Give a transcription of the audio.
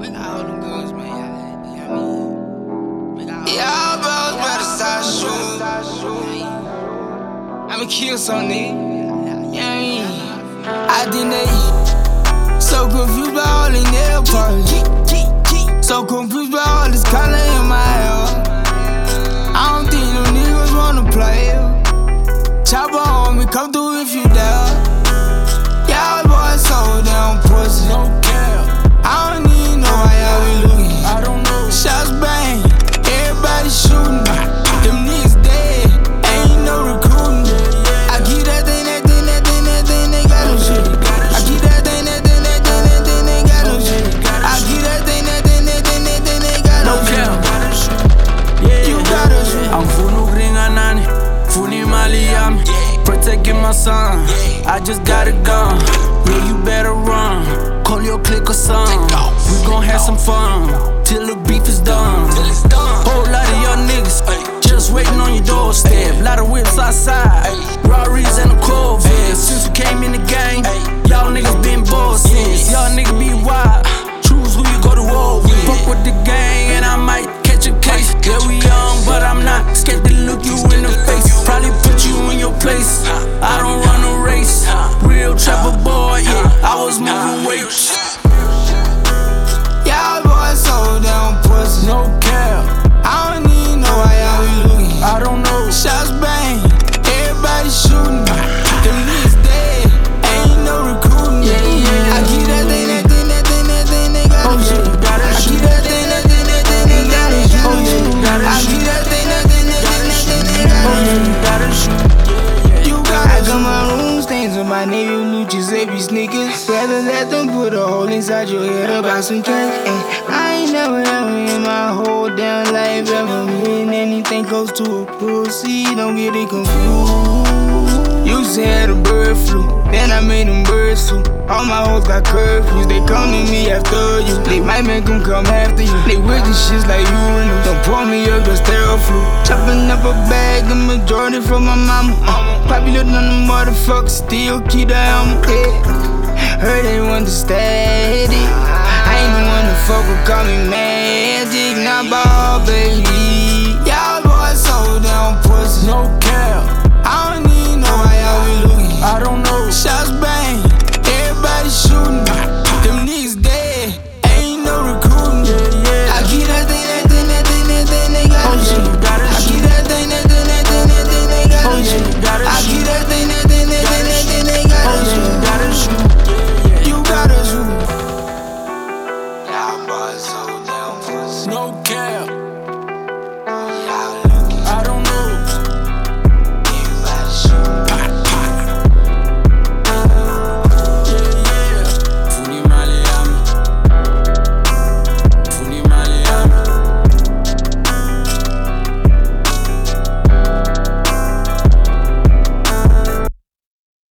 Y'all bros better start shooting. I'ma kill some niggas. Yeah, I did that. So confused by all the nail polish. So confused by all this color in my hair. I don't think them niggas wanna play. Chopper on me, come through if you dare. Y'all boys so damn pussy. I don't even know why y'all be looking. I don't know. Shots bang, everybody shooting. Them niggas dead, ain't no recruiting. I keep that thing, they got no shit. I keep that thing, they got no shit. I keep that thing, they got no shit. You gotta shoot. I'm funu gringa nani, funi mali yami, protecting my son. I just got a gun, yeah, you better run. Call your clique or something. We gon' have some fun till the beef is done. Whole lot of y'all niggas just waiting on your doorstep. Lot of whips outside, Rarries and a Corvette. Since we came in the gang, y'all niggas been bored since. Y'all niggas be wild, choose who you go to war with. Fuck with the gang and I might catch a case. Yeah, we young, but I'm not scared to look you in the face. Probably put you in your place. I don't run a race. Real trapper boy, yeah, I was moving weight. Y'all boys so damn pussy. No cap, I don't even know why y'all be looking. I don't know. Shots bang, everybody shooting. Them niggas dead, ain't no recruiting. I keep that thing, they got no shit. I keep that thing, they got no shit. I keep that thing, they got no shit. I got my room stains on my navy blue Giuseppe sneakers. Rather let them put a hole inside your head about some cash. I ain't never in my whole damn life ever been anything close to a pussy. Don't get it confused. Used to have the bird flu, then I made them birds too. All my hoes got curfews, they come to me after you. They might make them come after you. They with the shits like urinals. Don't pour me up, just sterile flu. Chopping up a bag, the majority from my mama. Popular than the motherfuckers, still keep the helmet. Heard they want to stay.